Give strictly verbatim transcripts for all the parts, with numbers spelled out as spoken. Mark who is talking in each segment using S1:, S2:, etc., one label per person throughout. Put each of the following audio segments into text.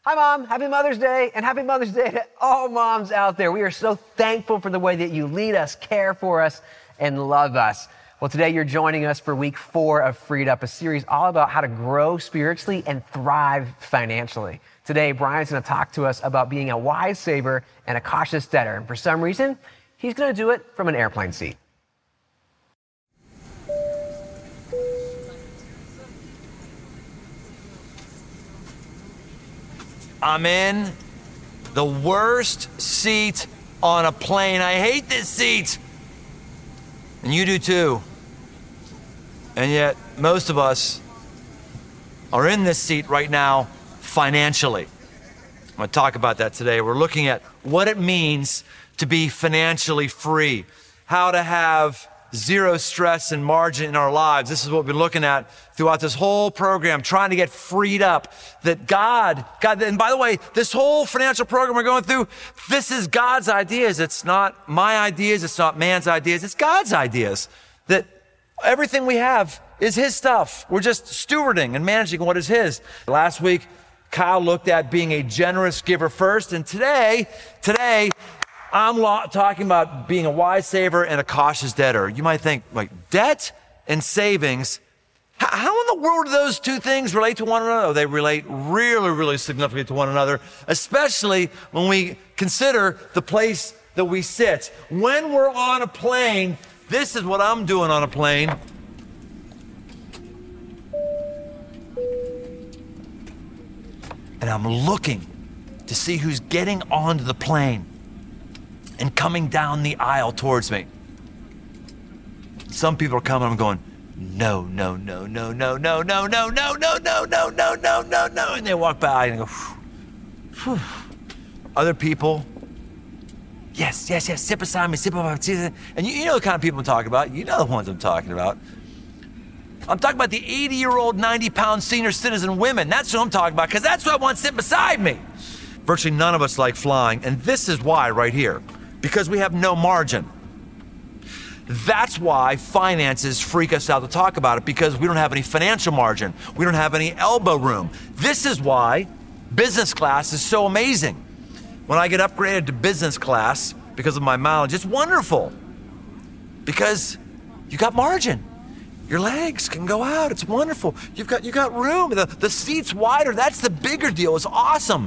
S1: Hi, Mom. Happy Mother's Day, and happy Mother's Day to all moms out there. We are so thankful for the way that you lead us, care for us, and love us. Well, today you're joining us for week four of Freed Up, a series all about how to grow spiritually and thrive financially. Today, Brian's going to talk to us about being a wise saver and a cautious debtor. And for some reason, he's going to do it from an airplane seat.
S2: I'm in the worst seat on a plane. I hate this seat. And you do too. And yet, most of us are in this seat right now financially. I'm going to talk about that today. We're looking at what it means to be financially free, how to have zero stress and margin in our lives. This is what we've been looking at throughout this whole program, trying to get freed up. That God, God, and by the way, this whole financial program we're going through, this is God's ideas. It's not my ideas. It's not man's ideas. It's God's ideas. That everything we have is His stuff. We're just stewarding and managing what is His. Last week, Kyle looked at being a generous giver first, and today, today, I'm lo- talking about being a wise saver and a cautious debtor. You might think, like, debt and savings, how, how in the world do those two things relate to one another? They relate really, really significantly to one another, especially when we consider the place that we sit. When we're on a plane, this is what I'm doing on a plane. And I'm looking to see who's getting onto the plane and coming down the aisle towards me. Some people are coming, I'm going, no, no, no, no, no, no, no, no, no, no, no, no, no, no, no, no, and they walk by and I go, whew, whew. Other people, yes, yes, yes, sit beside me, sit beside me, and you, you know the kind of people I'm talking about. You know the ones I'm talking about. I'm talking about the eighty-year-old, ninety-pound senior citizen women. That's what I'm talking about, because that's what I want to sit beside me. Virtually none of us like flying, and this is why right here. Because we have no margin. That's why finances freak us out to talk about it, because we don't have any financial margin. We don't have any elbow room. This is why business class is so amazing. When I get upgraded to business class because of my mileage, it's wonderful. Because you got margin. Your legs can go out. It's wonderful. You've got you got room. The, the seat's wider. That's the bigger deal. It's awesome.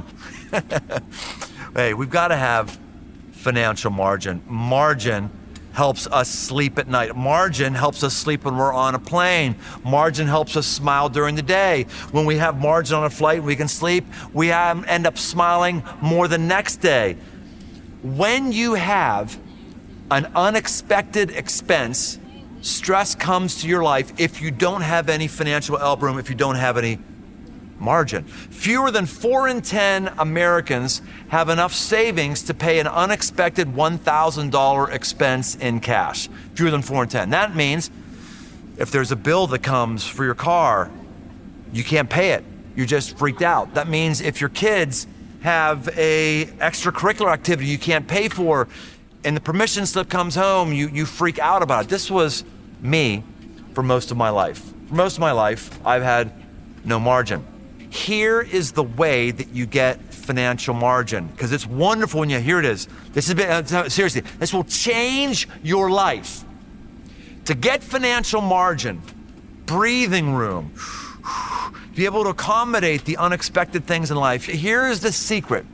S2: Hey, we've got to have financial margin. Margin helps us sleep at night. Margin helps us sleep when we're on a plane. Margin helps us smile during the day. When we have margin on a flight, we can sleep. We have, end up smiling more the next day. When you have an unexpected expense, stress comes to your life if you don't have any financial elbow room, if you don't have any margin. Fewer than four in ten Americans have enough savings to pay an unexpected one thousand dollars expense in cash. Fewer than four in ten. That means if there's a bill that comes for your car, you can't pay it. You're just freaked out. That means if your kids have a extracurricular activity you can't pay for, and the permission slip comes home, you, you freak out about it. This was me for most of my life. For most of my life, I've had no margin. Here is the way that you get financial margin, because it's wonderful when you, here it is. This is, uh, seriously, this will change your life. To get financial margin, breathing room, be able to accommodate the unexpected things in life, here is the secret.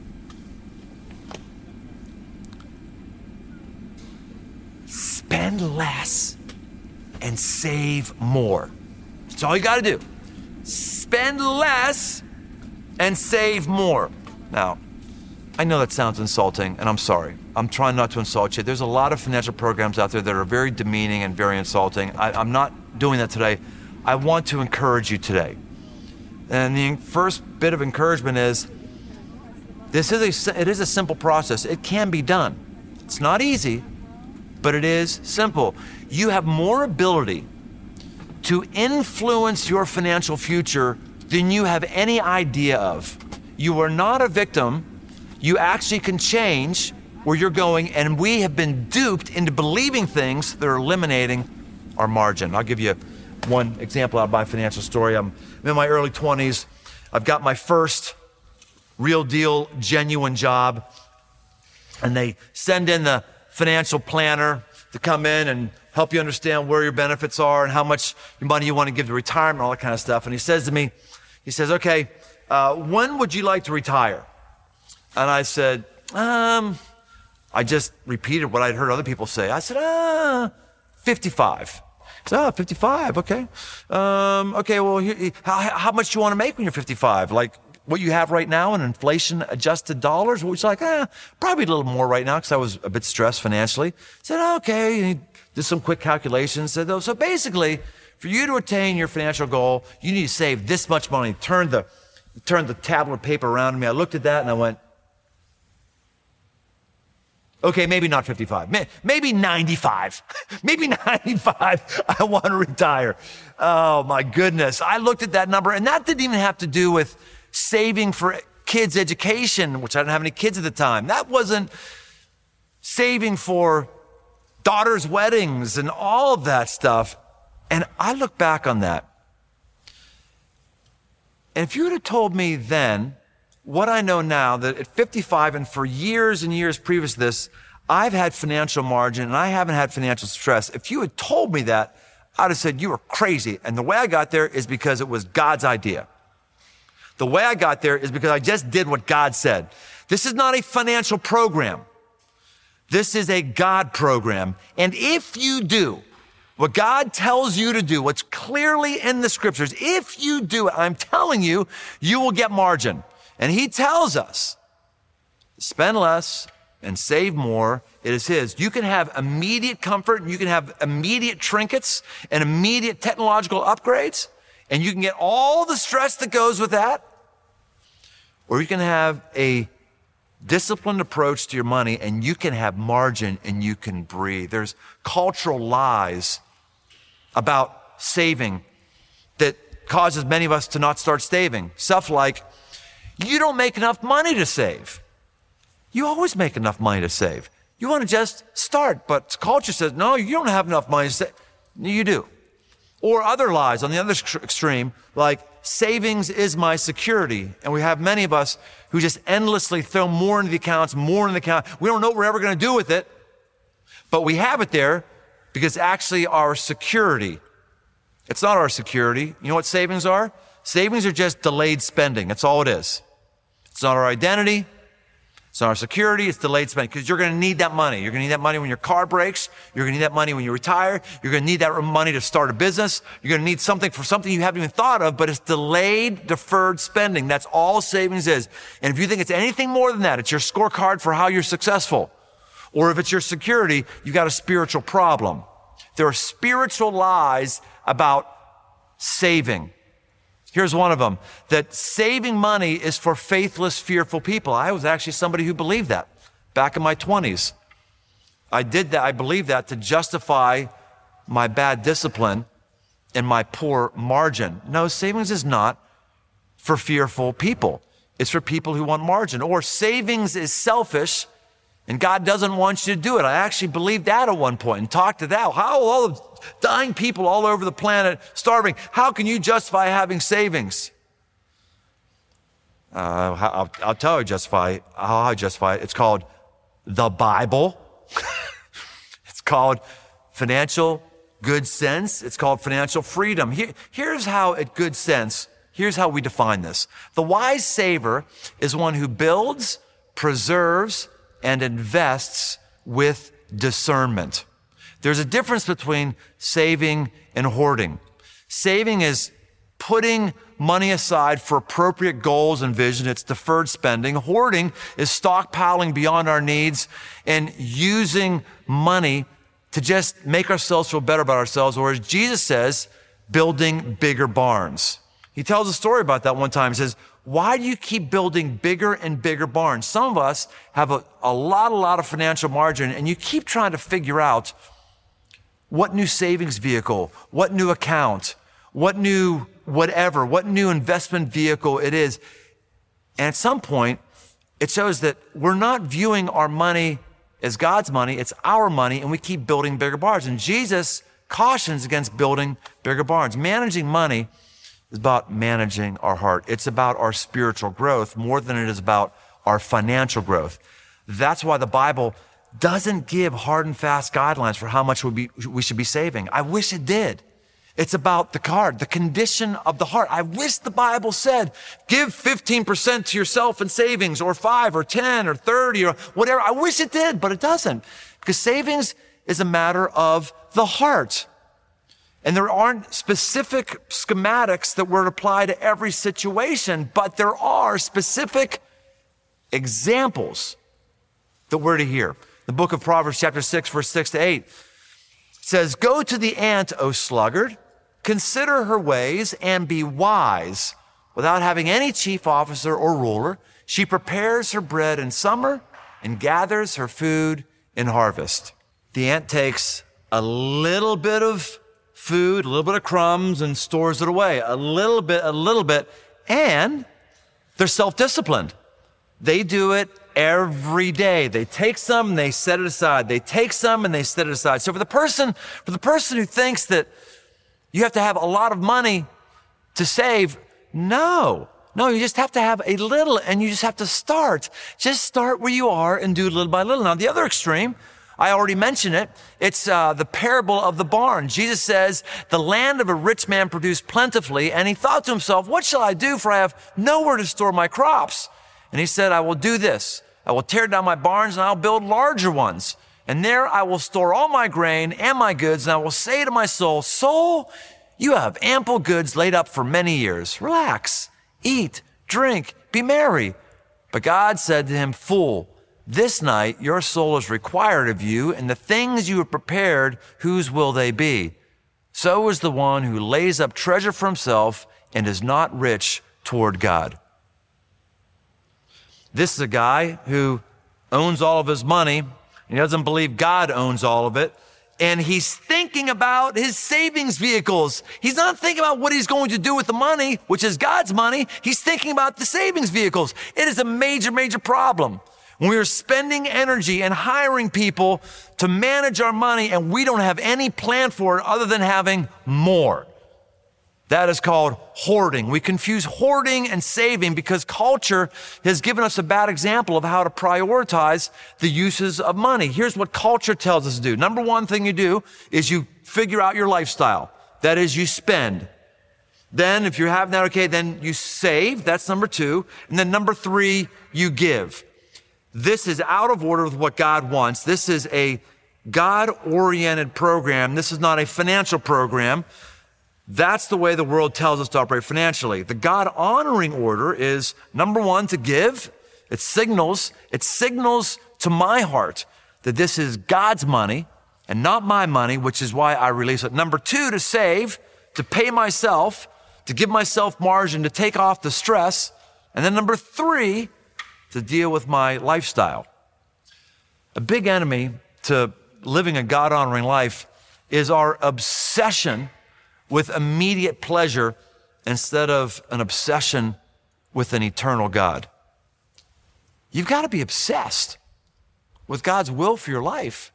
S2: Spend less and save more. That's all you got to do. Spend less and save more. Now, I know that sounds insulting, and I'm sorry. I'm trying not to insult you. There's a lot of financial programs out there that are very demeaning and very insulting. I, I'm not doing that today. I want to encourage you today. And the first bit of encouragement is, this is a, it is a simple process. It can be done. It's not easy, but it is simple. You have more ability to influence your financial future than you have any idea of. You are not a victim. You actually can change where you're going, and we have been duped into believing things that are eliminating our margin. I'll give you one example out of my financial story. I'm in my early twenties. I've got my first real deal, genuine job. And they send in the financial planner to come in and help you understand where your benefits are and how much money you want to give to retirement, all that kind of stuff. And he says to me, he says, okay, uh, when would you like to retire? And I said, um, I just repeated what I'd heard other people say. I said, ah, fifty-five. He said, oh, fifty-five, okay. Um, okay, well, here, how, how much do you want to make when you're fifty-five? Like what you have right now in inflation adjusted dollars? Which like, eh, probably a little more right now because I was a bit stressed financially. I said, oh, okay. And he did some quick calculations. Said, oh, so basically, for you to attain your financial goal, you need to save this much money. Turned the, turned the tablet of paper around to me. I looked at that and I went, okay, maybe not fifty-five, maybe ninety-five, maybe ninety-five, I want to retire. Oh my goodness. I looked at that number and that didn't even have to do with saving for kids' education, which I didn't have any kids at the time. That wasn't saving for daughters' weddings and all of that stuff. And I look back on that. And if you would have told me then, what I know now, that at fifty-five and for years and years previous to this, I've had financial margin and I haven't had financial stress. If you had told me that, I'd have said, you were crazy. And the way I got there is because it was God's idea. The way I got there is because I just did what God said. This is not a financial program. This is a God program. And if you do what God tells you to do, what's clearly in the scriptures, if you do it, I'm telling you, you will get margin. And he tells us, spend less and save more. It is his. You can have immediate comfort and you can have immediate trinkets and immediate technological upgrades. And you can get all the stress that goes with that. Or you can have a disciplined approach to your money and you can have margin and you can breathe. There's cultural lies about saving that causes many of us to not start saving. Stuff like, you don't make enough money to save. You always make enough money to save. You want to just start, but culture says, no, you don't have enough money to save. You do. Or other lies on the other extreme, like savings is my security. And we have many of us who just endlessly throw more into the accounts, more into the account. We don't know what we're ever going to do with it, but we have it there because it's actually our security. It's not our security. You know what savings are? Savings are just delayed spending. That's all it is. It's not our identity. It's not our security. It's delayed spending because you're going to need that money. You're going to need that money when your car breaks. You're going to need that money when you retire. You're going to need that money to start a business. You're going to need something for something you haven't even thought of, but it's delayed, deferred spending. That's all savings is. And if you think it's anything more than that, it's your scorecard for how you're successful. Or if it's your security, you've got a spiritual problem. There are spiritual lies about saving. Here's one of them, that saving money is for faithless, fearful people. I was actually somebody who believed that back in my twenties. I did that, I believed that to justify my bad discipline and my poor margin. No, savings is not for fearful people. It's for people who want margin. Or savings is selfish and God doesn't want you to do it. I actually believed that at one point and talked to that. How all the dying people all over the planet starving, how can you justify having savings? Uh, I'll, I'll tell you justify, how I justify it. It's called the Bible. It's called financial good sense. It's called financial freedom. Here, here's how at good sense, here's how we define this. The wise saver is one who builds, preserves, and invests with discernment. There's a difference between saving and hoarding. Saving is putting money aside for appropriate goals and vision. It's deferred spending. Hoarding is stockpiling beyond our needs and using money to just make ourselves feel better about ourselves, or as Jesus says, building bigger barns. He tells a story about that one time. He says, why do you keep building bigger and bigger barns? Some of us have a, a lot, a lot of financial margin, and you keep trying to figure out what new savings vehicle, what new account, what new whatever, what new investment vehicle it is. And at some point, it shows that we're not viewing our money as God's money, it's our money, and we keep building bigger barns. And Jesus cautions against building bigger barns. Managing money is about managing our heart. It's about our spiritual growth more than it is about our financial growth. That's why the Bible doesn't give hard and fast guidelines for how much we, be, we should be saving. I wish it did. It's about the heart, the condition of the heart. I wish the Bible said, give fifteen percent to yourself in savings, or five or ten or thirty or whatever. I wish it did, but it doesn't, because savings is a matter of the heart. And there aren't specific schematics that would apply to every situation, but there are specific examples that we're to hear. The book of Proverbs chapter six, verse six to eight says, go to the ant, O sluggard, consider her ways and be wise. Without having any chief officer or ruler, she prepares her bread in summer and gathers her food in harvest. The ant takes a little bit of food, a little bit of crumbs, and stores it away. A little bit, a little bit, and they're self-disciplined. They do it every day. They take some and they set it aside. They take some and they set it aside. So for the person, for the person who thinks that you have to have a lot of money to save, no. No, you just have to have a little, and you just have to start. Just start where you are and do little by little. Now, the other extreme, I already mentioned it. It's uh, the parable of the barn. Jesus says, the land of a rich man produced plentifully, and he thought to himself, what shall I do, for I have nowhere to store my crops? And he said, I will do this. I will tear down my barns, and I'll build larger ones. And there I will store all my grain and my goods, and I will say to my soul, soul, you have ample goods laid up for many years. Relax, eat, drink, be merry. But God said to him, fool, this night your soul is required of you, and the things you have prepared, whose will they be? So is the one who lays up treasure for himself and is not rich toward God. This is a guy who owns all of his money, and he doesn't believe God owns all of it. And he's thinking about his savings vehicles. He's not thinking about what he's going to do with the money, which is God's money. He's thinking about the savings vehicles. It is a major, major problem. When we are spending energy and hiring people to manage our money and we don't have any plan for it other than having more. That is called hoarding. We confuse hoarding and saving because culture has given us a bad example of how to prioritize the uses of money. Here's what culture tells us to do. Number one thing you do is you figure out your lifestyle. That is, you spend. Then if you're having that, okay, then you save. That's number two. And then number three, you give. This is out of order with what God wants. This is a God-oriented program. This is not a financial program. That's the way the world tells us to operate financially. The God-honoring order is, number one, to give. It signals, it signals to my heart that this is God's money and not my money, which is why I release it. Number two, to save, to pay myself, to give myself margin, to take off the stress. And then number three, to deal with my lifestyle. A big enemy to living a God-honoring life is our obsession with immediate pleasure instead of an obsession with an eternal God. You've got to be obsessed with God's will for your life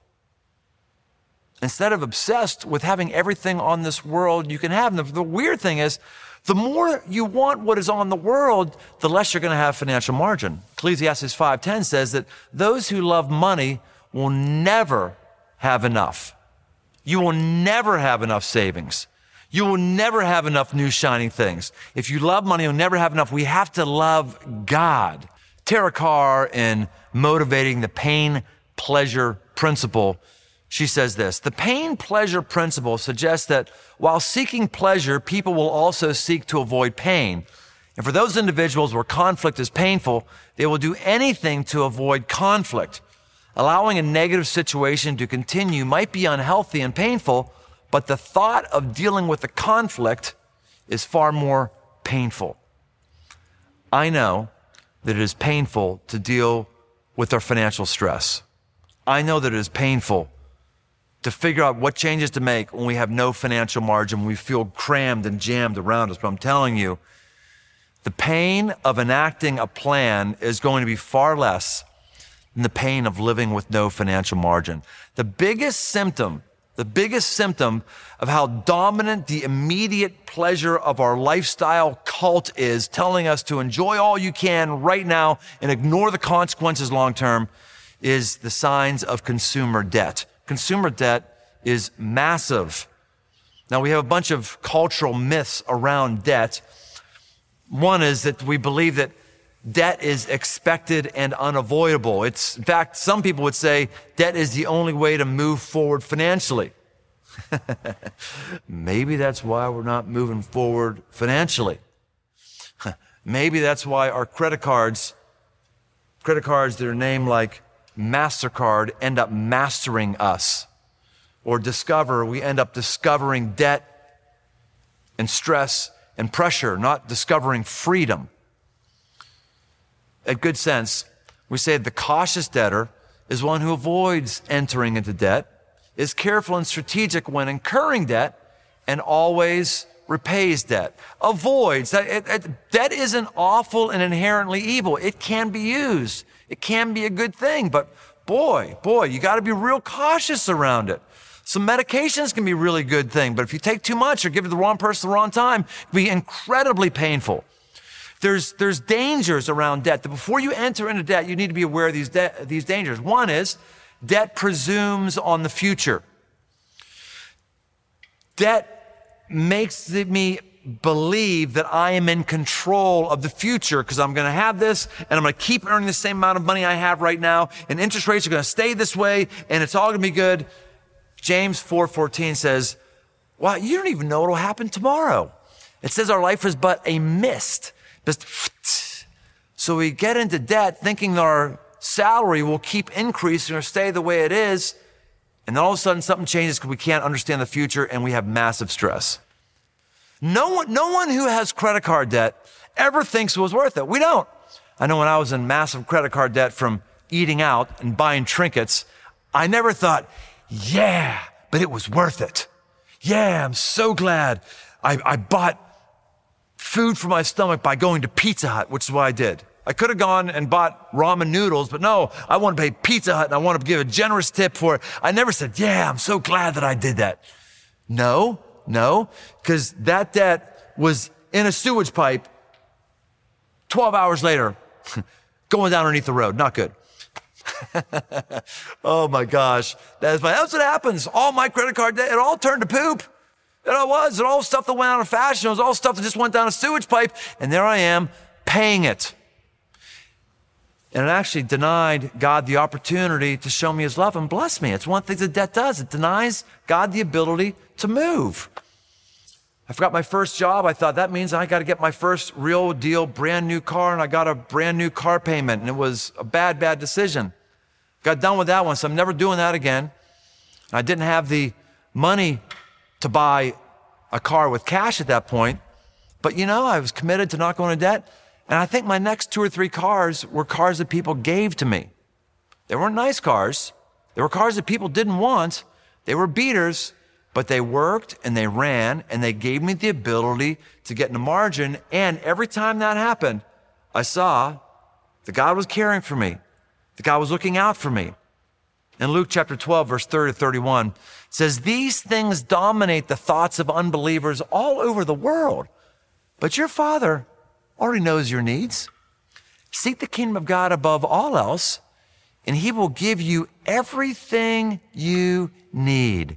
S2: instead of obsessed with having everything on this world you can have. And the, the weird thing is, the more you want what is on the world, the less you're going to have financial margin. Ecclesiastes five ten says that those who love money will never have enough. You will never have enough savings. You will never have enough new shining things. If you love money, you'll never have enough. We have to love God. Tara Carr, in Motivating the Pain-Pleasure Principle, she says this: the pain-pleasure principle suggests that while seeking pleasure, people will also seek to avoid pain. And for those individuals where conflict is painful, they will do anything to avoid conflict. Allowing a negative situation to continue might be unhealthy and painful, but the thought of dealing with the conflict is far more painful. I know that it is painful to deal with our financial stress. I know that it is painful to figure out what changes to make when we have no financial margin, when we feel crammed and jammed around us. But I'm telling you, the pain of enacting a plan is going to be far less than the pain of living with no financial margin. The biggest symptom The biggest symptom of how dominant the immediate pleasure of our lifestyle cult is, telling us to enjoy all you can right now and ignore the consequences long term, is the signs of consumer debt. Consumer debt is massive. Now, we have a bunch of cultural myths around debt. One is that we believe that debt is expected and unavoidable. It's, in fact, some people would say debt is the only way to move forward financially. Maybe that's why we're not moving forward financially. Maybe that's why our credit cards, credit cards that are named like MasterCard, end up mastering us. Or Discover, we end up discovering debt and stress and pressure, not discovering freedom. At Good Sense, we say the cautious debtor is one who avoids entering into debt, is careful and strategic when incurring debt, and always repays debt. Avoids. It, it, debt isn't awful and inherently evil. It can be used. It can be a good thing, but boy, boy, you got to be real cautious around it. Some medications can be a really good thing, but if you take too much or give it to the wrong person at the wrong time, it can be incredibly painful. There's, there's dangers around debt. That before you enter into debt, you need to be aware of these, de- these dangers. One is debt presumes on the future. Debt makes me believe that I am in control of the future because I'm going to have this and I'm going to keep earning the same amount of money I have right now, and interest rates are going to stay this way and it's all going to be good. James four fourteen says, wow, you don't even know what will happen tomorrow. It says our life is but a mist. So we get into debt thinking that our salary will keep increasing or stay the way it is. And then all of a sudden something changes because we can't understand the future and we have massive stress. No one, no one who has credit card debt ever thinks it was worth it. We don't. I know when I was in massive credit card debt from eating out and buying trinkets, I never thought, yeah, but it was worth it. Yeah, I'm so glad I, I bought food for my stomach by going to Pizza Hut, which is what I did. I could have gone and bought ramen noodles, but no, I want to pay Pizza Hut and I want to give a generous tip for it. I never said, yeah, I'm so glad that I did that. No, no, because that debt was in a sewage pipe twelve hours later, going down underneath the road. Not good. Oh my gosh. That's, that's what happens. All my credit card debt, it all turned to poop. It all was. It all stuff that went out of fashion. It was all stuff that just went down a sewage pipe. And there I am paying it. And it actually denied God the opportunity to show me his love and bless me. It's one thing that debt does. It denies God the ability to move. I forgot my first job. I thought that means I got to get my first real deal, brand new car, and I got a brand new car payment. And it was a bad, bad decision. Got done with that one, so I'm never doing that again. I didn't have the money to buy a car with cash at that point. But you know, I was committed to not going into debt. And I think my next two or three cars were cars that people gave to me. They weren't nice cars. They were cars that people didn't want. They were beaters, but they worked and they ran and they gave me the ability to get in the margin. And every time that happened, I saw that God was caring for me, that God was looking out for me. In Luke chapter twelve, verse thirty to thirty-one, it says, these things dominate the thoughts of unbelievers all over the world. But your Father already knows your needs. Seek the kingdom of God above all else, and he will give you everything you need.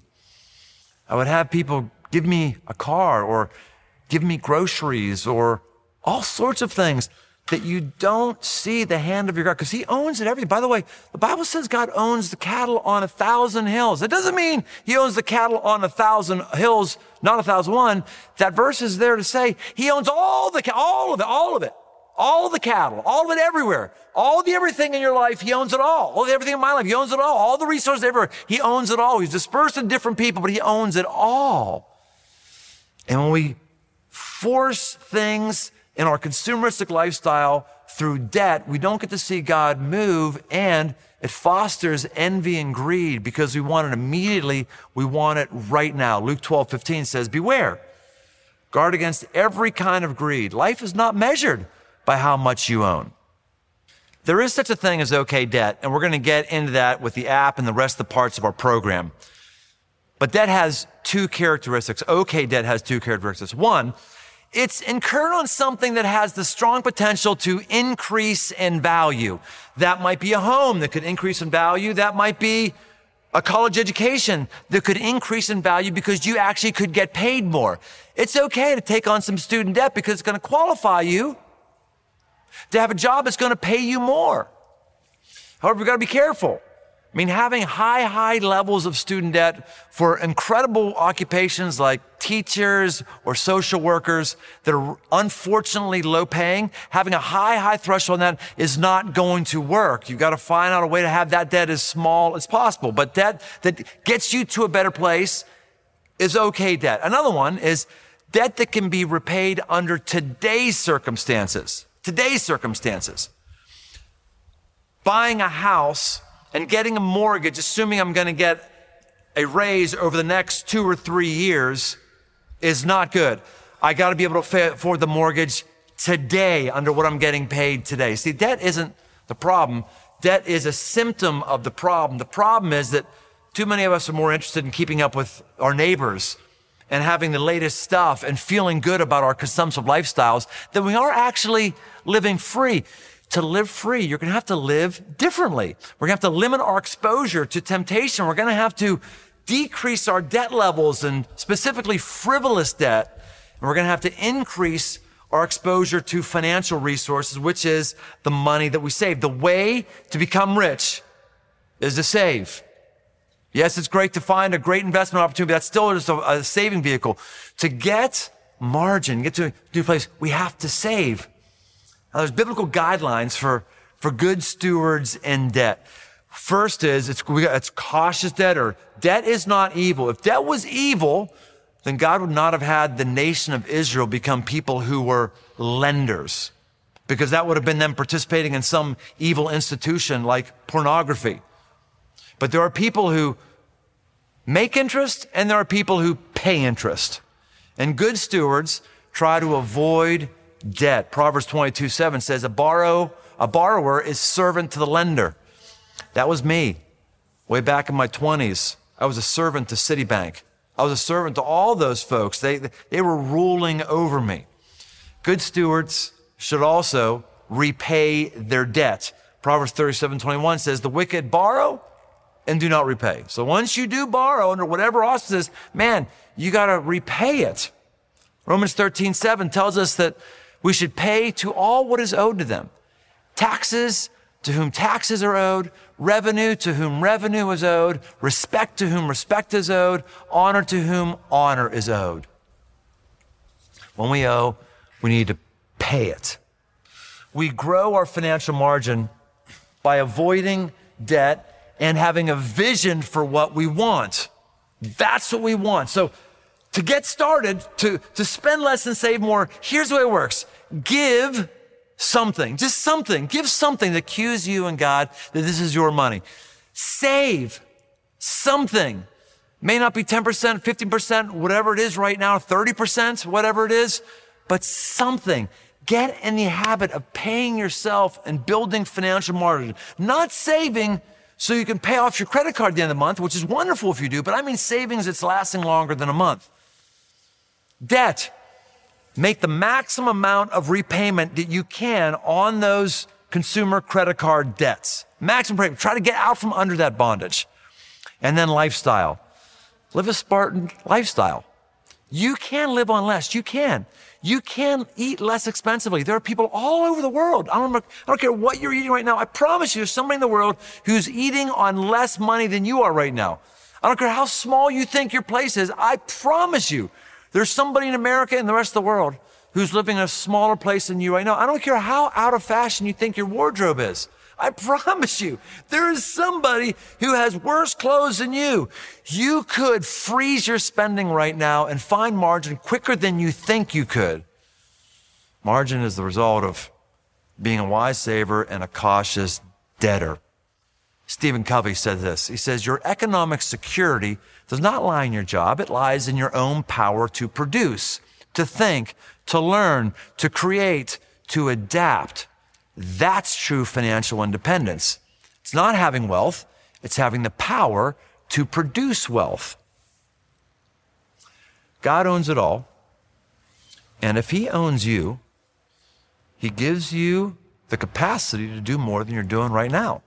S2: I would have people give me a car or give me groceries or all sorts of things that you don't see the hand of your God, because he owns it everything. By the way, the Bible says God owns the cattle on a thousand hills. That doesn't mean he owns the cattle on a thousand hills, not a thousand one. That verse is there to say he owns all the, all of it, all of it, all the cattle, all of it everywhere, all the everything in your life. He owns it all. All the everything in my life. He owns it all. All the resources everywhere. He owns it all. He's dispersed in different people, but he owns it all. And when we force things in our consumeristic lifestyle through debt, we don't get to see God move, and it fosters envy and greed because we want it immediately. We want it right now. Luke twelve fifteen says, beware, guard against every kind of greed. Life is not measured by how much you own. There is such a thing as okay debt, and we're going to get into that with the app and the rest of the parts of our program. But debt has two characteristics. Okay, debt has two characteristics. One, it's incurred on something that has the strong potential to increase in value. That might be a home that could increase in value. That might be a college education that could increase in value because you actually could get paid more. It's okay to take on some student debt because it's going to qualify you to have a job that's going to pay you more. However, we've got to be careful. I mean, having high, high levels of student debt for incredible occupations like teachers or social workers that are unfortunately low paying, having a high, high threshold on that is not going to work. You've got to find out a way to have that debt as small as possible. But debt that gets you to a better place is okay debt. Another one is debt that can be repaid under today's circumstances. Today's circumstances. Buying a house and getting a mortgage, assuming I'm going to get a raise over the next two or three years, is not good. I got to be able to afford the mortgage today under what I'm getting paid today. See, debt isn't the problem. Debt is a symptom of the problem. The problem is that too many of us are more interested in keeping up with our neighbors and having the latest stuff and feeling good about our consumptive lifestyles than we are actually living free. To live free, you're going to have to live differently. We're going to have to limit our exposure to temptation. We're going to have to decrease our debt levels and specifically frivolous debt. And we're going to have to increase our exposure to financial resources, which is the money that we save. The way to become rich is to save. Yes, it's great to find a great investment opportunity, but that's still just a, a saving vehicle. To get margin, get to a new place, we have to save. Now, there's biblical guidelines for, for good stewards in debt. First is, it's, we got, it's cautious debt, or debt is not evil. If debt was evil, then God would not have had the nation of Israel become people who were lenders, because that would have been them participating in some evil institution like pornography. But there are people who make interest and there are people who pay interest. And good stewards try to avoid debt. Proverbs twenty-two seven says, a borrow, a borrower is servant to the lender. That was me. Way back in my twenties, I was a servant to Citibank. I was a servant to all those folks. They, they were ruling over me. Good stewards should also repay their debt. Proverbs thirty-seven twenty-one says, the wicked borrow and do not repay. So once you do borrow under whatever auspices, man, you got to repay it. Romans thirteen seven tells us that we should pay to all what is owed to them. Taxes to whom taxes are owed, revenue to whom revenue is owed, respect to whom respect is owed, honor to whom honor is owed. When we owe, we need to pay it. We grow our financial margin by avoiding debt and having a vision for what we want. That's what we want. So to get started, to, to spend less and save more, here's the way it works. Give something, just something. Give something that cues you and God that this is your money. Save something. May not be ten percent, fifteen percent, whatever it is right now, thirty percent, whatever it is, but something. Get in the habit of paying yourself and building financial margin. Not saving so you can pay off your credit card at the end of the month, which is wonderful if you do, but I mean savings that's lasting longer than a month. Debt. Make the maximum amount of repayment that you can on those consumer credit card debts. Maximum repayment. Try to get out from under that bondage. And then lifestyle. Live a Spartan lifestyle. You can live on less. You can. You can eat less expensively. There are people all over the world. I don't, I don't care what you're eating right now. I promise you there's somebody in the world who's eating on less money than you are right now. I don't care how small you think your place is. I promise you there's somebody in America and the rest of the world who's living in a smaller place than you right now. I don't care how out of fashion you think your wardrobe is. I promise you, there is somebody who has worse clothes than you. You could freeze your spending right now and find margin quicker than you think you could. Margin is the result of being a wise saver and a cautious debtor. Stephen Covey said this. He says, your economic security does not lie in your job. It lies in your own power to produce, to think, to learn, to create, to adapt. That's true financial independence. It's not having wealth. It's having the power to produce wealth. God owns it all. And if he owns you, he gives you the capacity to do more than you're doing right now.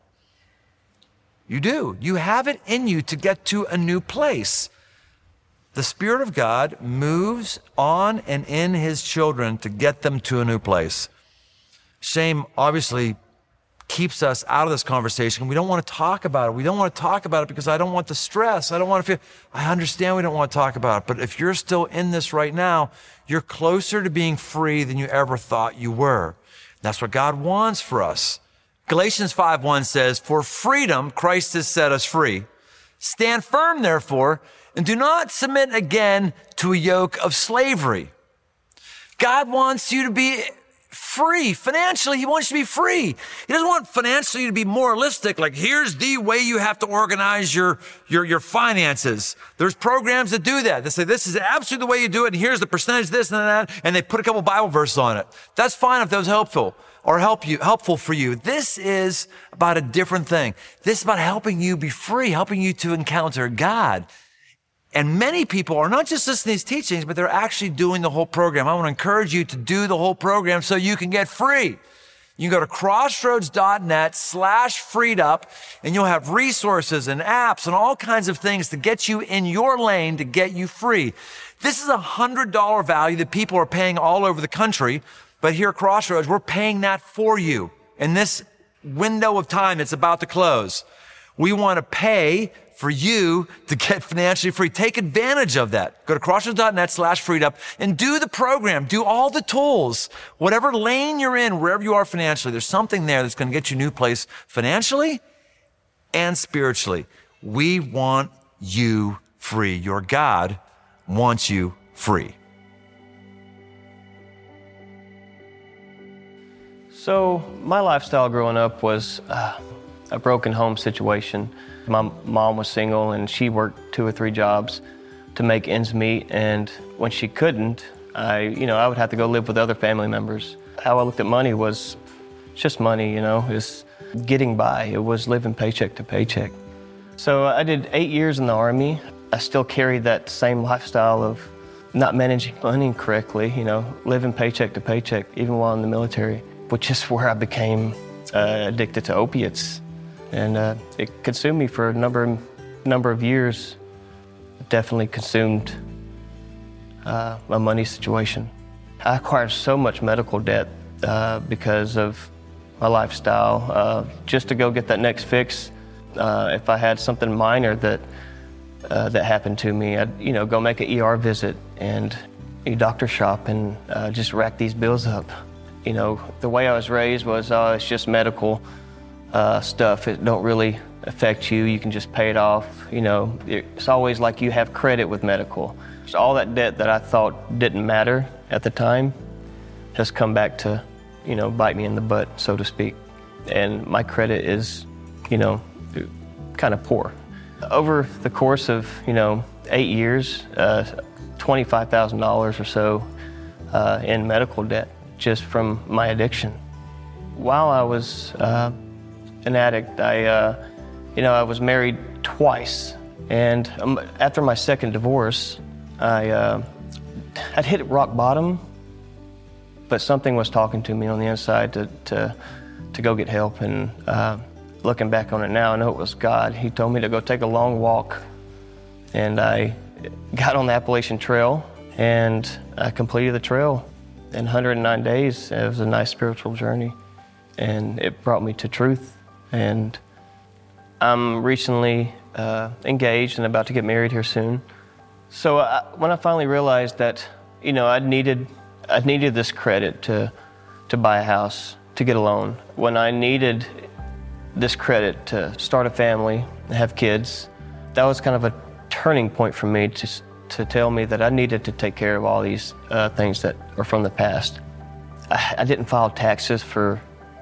S2: You do. You have it in you to get to a new place. The Spirit of God moves on and in his children to get them to a new place. Shame obviously keeps us out of this conversation. We don't want to talk about it. We don't want to talk about it because I don't want the stress. I don't want to feel, I understand we don't want to talk about it, but if you're still in this right now, you're closer to being free than you ever thought you were. That's what God wants for us. Galatians five one says, "For freedom Christ has set us free. Stand firm, therefore, and do not submit again to a yoke of slavery." God wants you to be free. Financially, he wants you to be free. He doesn't want financially to be moralistic, like here's the way you have to organize your, your, your finances. There's programs that do that. They say this is absolutely the way you do it, and here's the percentage this and that, and they put a couple Bible verses on it. That's fine if that was helpful or help you, helpful for you. This is about a different thing. This is about helping you be free, helping you to encounter God. And many people are not just listening to these teachings, but they're actually doing the whole program. I want to encourage you to do the whole program so you can get free. You can go to crossroads.net slash freed up, and you'll have resources and apps and all kinds of things to get you in your lane to get you free. This is a one hundred dollars value that people are paying all over the country, but here at Crossroads, we're paying that for you. In this window of time, it's about to close. We want to pay for you to get financially free. Take advantage of that. Go to crossroads.net slash freed up and do the program. Do all the tools. Whatever lane you're in, wherever you are financially, there's something there that's going to get you a new place financially and spiritually. We want you free. Your God wants you free.
S3: So my lifestyle growing up was uh, a broken home situation. My mom was single and she worked two or three jobs to make ends meet. And when she couldn't, I, you know, I would have to go live with other family members. How I looked at money was just money, you know, just getting by. It was living paycheck to paycheck. So I did eight years in the Army. I still carried that same lifestyle of not managing money correctly, you know, living paycheck to paycheck, even while in the military, which is where I became uh, addicted to opiates. And uh, it consumed me for a number, number of years. It definitely consumed uh, my money situation. I acquired so much medical debt uh, because of my lifestyle. Uh, just to go get that next fix, uh, if I had something minor that uh, that happened to me, I'd you know go make an E R visit and a doctor shop and uh, just rack these bills up. You know, the way I was raised was, oh, it's just medical. Uh, stuff, it don't really affect you. You can just pay it off. You know, it's always like you have credit with medical. So all that debt that I thought didn't matter at the time has come back to, you know, bite me in the butt, so to speak. And my credit is, you know, kind of poor. Over the course of, you know, eight years, uh, twenty-five thousand dollars or so uh, in medical debt just from my addiction. While I was uh, an addict, I, uh, you know, I was married twice, and um, after my second divorce, I, uh, I'd hit rock bottom, but something was talking to me on the inside to, to, to go get help, and uh, looking back on it now, I know it was God. He told me to go take a long walk, and I got on the Appalachian Trail, and I completed the trail in one hundred nine days. It was a nice spiritual journey, and it brought me to truth. And I'm recently uh, engaged and about to get married here soon. So I, when I finally realized that, you know, I needed, I needed this credit to, to buy a house, to get a loan. When I needed this credit to start a family, have kids, that was kind of a turning point for me to, to tell me that I needed to take care of all these uh, things that are from the past. I, I didn't file taxes for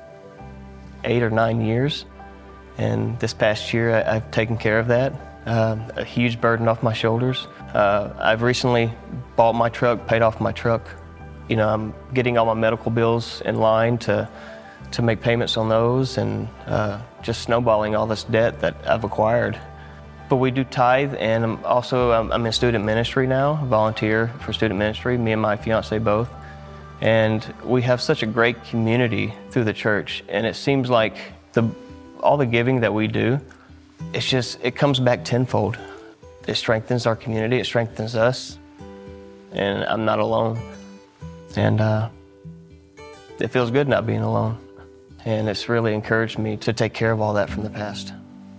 S3: eight or nine years. And this past year, I, I've taken care of that. Uh, a huge burden off my shoulders. Uh, I've recently bought my truck, paid off my truck. You know, I'm getting all my medical bills in line to to make payments on those, and uh, just snowballing all this debt that I've acquired. but we do tithe, and I'm also um, I'm in student ministry now, volunteer for student ministry, me and my fiance both. And we have such a great community through the church, and it seems like the all the giving that we do, it's just, it comes back tenfold. It strengthens our community, it strengthens us, and I'm not alone. And uh, it feels good not being alone. And it's really encouraged me to take care of all that from the past.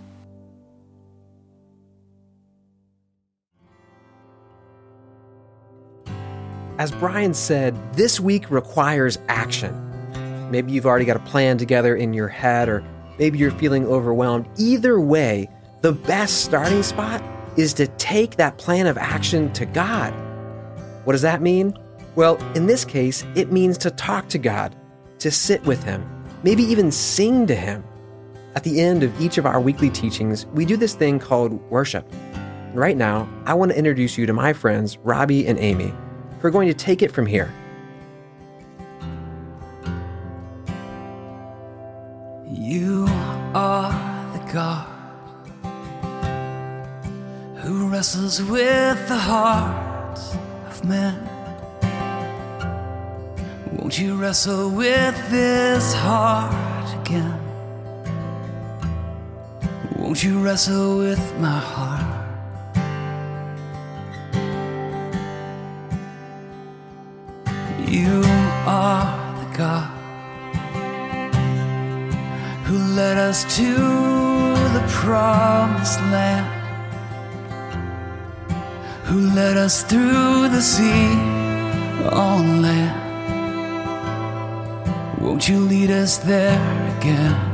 S1: As Brian said, this week requires action. Maybe you've already got a plan together in your head, or maybe you're feeling overwhelmed. Either way, the best starting spot is to take that plan of action to God. What does that mean? Well, in this case, it means to talk to God, to sit with Him, maybe even sing to Him. At the end of each of our weekly teachings, we do this thing called worship. And right now, I want to introduce you to my friends, Robbie and Amy, who are going to take it from here.
S4: You are the God who wrestles with the hearts of men. Won't you wrestle with this heart again? Won't you wrestle with my heart? You are the God who led us to the promised land, who led us through the sea on land. Won't you lead us there again?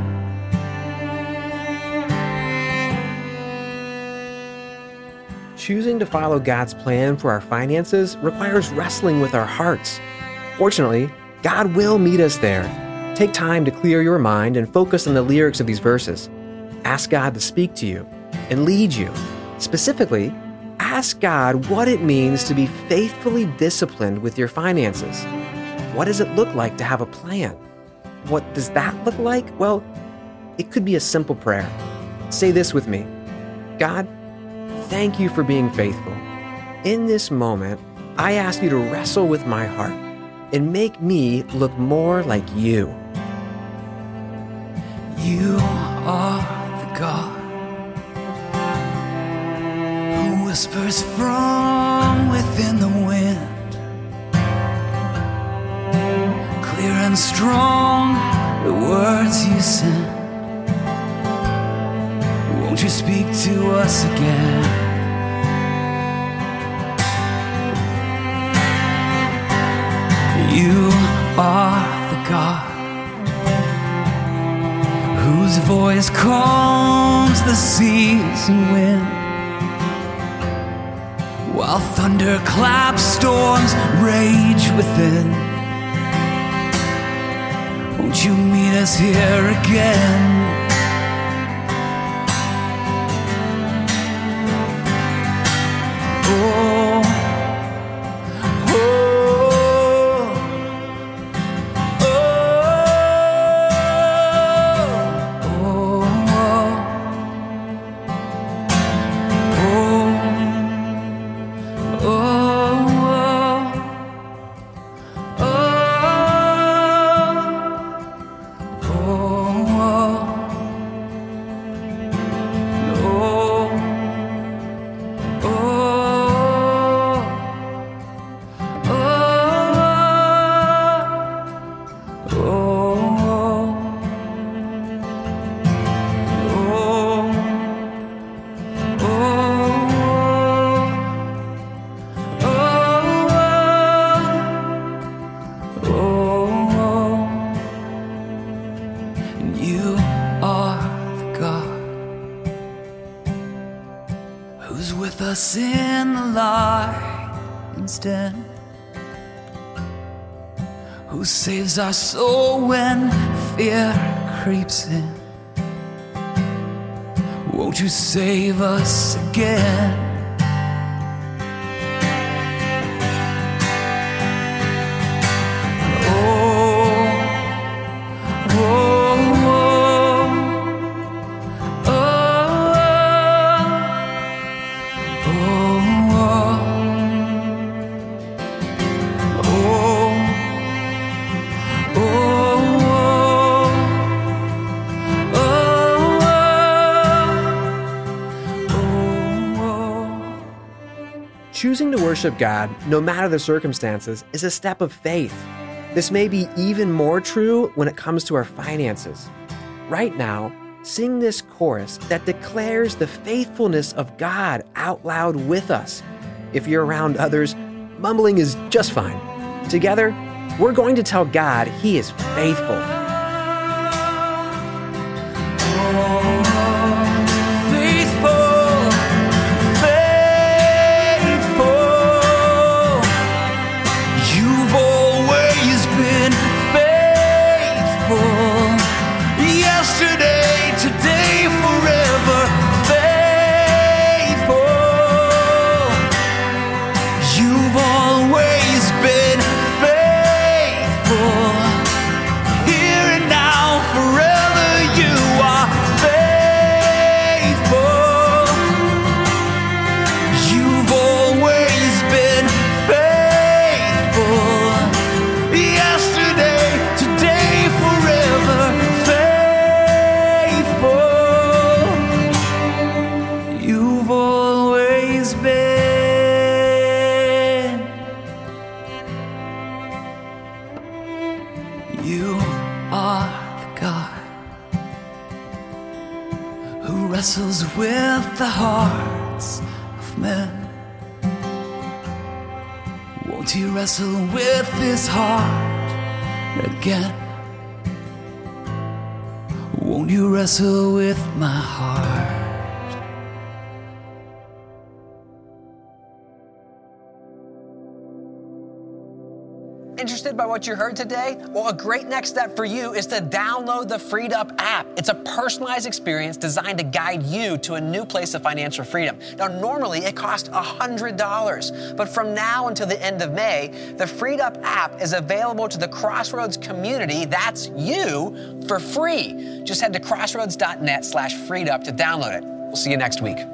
S1: Choosing to follow God's plan for our finances requires wrestling with our hearts. Fortunately, God will meet us there. Take time to clear your mind and focus on the lyrics of these verses. Ask God to speak to you and lead you. Specifically, ask God what it means to be faithfully disciplined with your finances. What does it look like to have a plan? What does that look like? Well, it could be a simple prayer. Say this with me. God, thank you for being faithful. In this moment, I ask you to wrestle with my heart and make me look more like you.
S4: You are the God who whispers from within the wind, clear and strong, the words you send. Won't you speak to us again? You are the God whose voice calms the seas and wind, while thunderclap storms rage within. Won't you meet us here again? Oh, oh, us in the lion's den, who saves our soul when fear creeps in. Won't you save us again? Oh,
S1: Choosing to worship God, no matter the circumstances, is a step of faith. This may be even more true when it comes to our finances. Right now, sing this chorus that declares the faithfulness of God out loud with us. If you're around others, mumbling is just fine. Together, we're going to tell God He is faithful.
S4: You are the God who wrestles with the hearts of men. Won't you wrestle with this heart again? Won't you wrestle with my heart?
S1: Interested by what you heard today? Well, a great next step for you is to download the Freed Up app. It's a personalized experience designed to guide you to a new place of financial freedom. Now, normally it costs one hundred dollars, but from now until the end of May, the Freed Up app is available to the Crossroads community, that's you, for free. Just head to crossroads dot net slash freed up to download it. We'll see you next week.